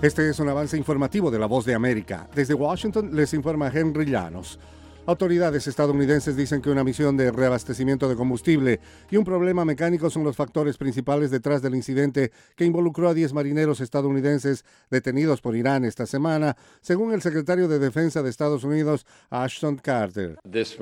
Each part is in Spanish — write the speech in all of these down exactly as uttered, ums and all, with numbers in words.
Este es un avance informativo de La Voz de América. Desde Washington les informa Henry Llanos. Autoridades estadounidenses dicen que una misión de reabastecimiento de combustible y un problema mecánico son los factores principales detrás del incidente que involucró a diez marineros estadounidenses detenidos por Irán esta semana, según el secretario de Defensa de Estados Unidos, Ashton Carter.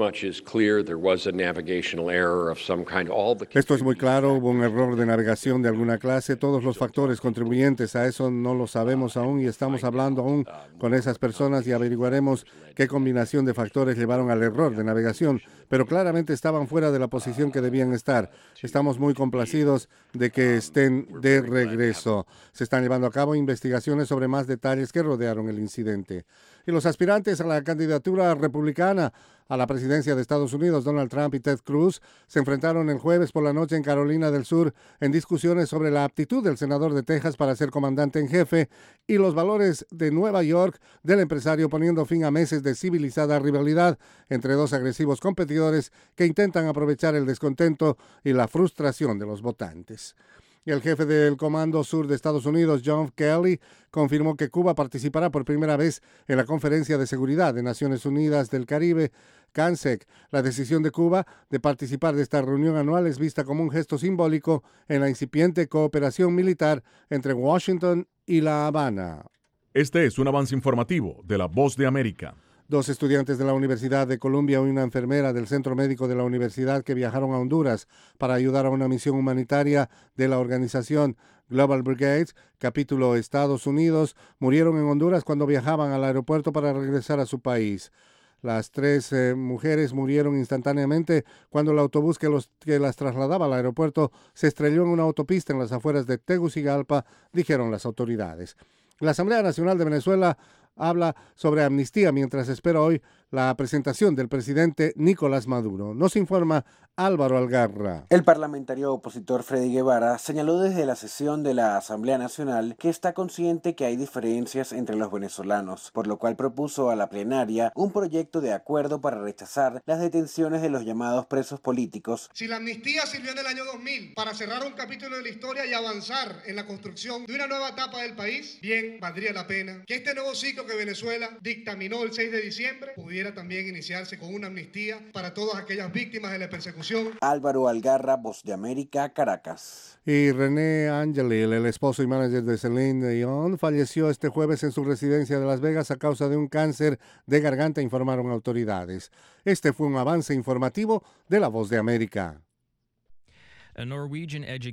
Esto es muy claro, hubo un error de navegación de alguna clase, todos los factores contribuyentes a eso no lo sabemos aún y estamos hablando aún con esas personas y averiguaremos qué combinación de factores llevaron al error de navegación, pero claramente estaban fuera de la posición que debían estar. Estamos muy complacidos de que estén de regreso. Se están llevando a cabo investigaciones sobre más detalles que rodearon el incidente. Y los aspirantes a la candidatura republicana a la presidencia de Estados Unidos, Donald Trump y Ted Cruz, se enfrentaron el jueves por la noche en Carolina del Sur en discusiones sobre la aptitud del senador de Texas para ser comandante en jefe y los valores de Nueva York del empresario, poniendo fin a meses de civilizada rivalidad entre dos agresivos competidores que intentan aprovechar el descontento y la frustración de los votantes. Y el jefe del Comando Sur de Estados Unidos, John Kelly, confirmó que Cuba participará por primera vez en la Conferencia de Seguridad de Naciones Unidas del Caribe, CANSEC. La decisión de Cuba de participar de esta reunión anual es vista como un gesto simbólico en la incipiente cooperación militar entre Washington y La Habana. Este es un avance informativo de La Voz de América. Dos estudiantes de la Universidad de Columbia y una enfermera del Centro Médico de la Universidad que viajaron a Honduras para ayudar a una misión humanitaria de la organización Global Brigades, capítulo Estados Unidos, murieron en Honduras cuando viajaban al aeropuerto para regresar a su país. Las tres eh, mujeres murieron instantáneamente cuando el autobús que, los, que las trasladaba al aeropuerto se estrelló en una autopista en las afueras de Tegucigalpa, dijeron las autoridades. La Asamblea Nacional de Venezuela habla sobre amnistía mientras espera hoy la presentación del presidente Nicolás Maduro. Nos informa Álvaro Algarra. El parlamentario opositor Freddy Guevara señaló desde la sesión de la Asamblea Nacional que está consciente que hay diferencias entre los venezolanos, por lo cual propuso a la plenaria un proyecto de acuerdo para rechazar las detenciones de los llamados presos políticos. Si la amnistía sirvió en el año dos mil para cerrar un capítulo de la historia y avanzar en la construcción de una nueva etapa del país, bien, valdría la pena que este nuevo ciclo que Venezuela dictaminó el seis de diciembre pudiera también iniciarse con una amnistía para todas aquellas víctimas de la persecución. Álvaro Algarra, Voz de América, Caracas. Y René Angelil, el esposo y manager de Celine Dion, falleció este jueves en su residencia de Las Vegas a causa de un cáncer de garganta, informaron autoridades. Este fue un avance informativo de La Voz de América. A Norwegian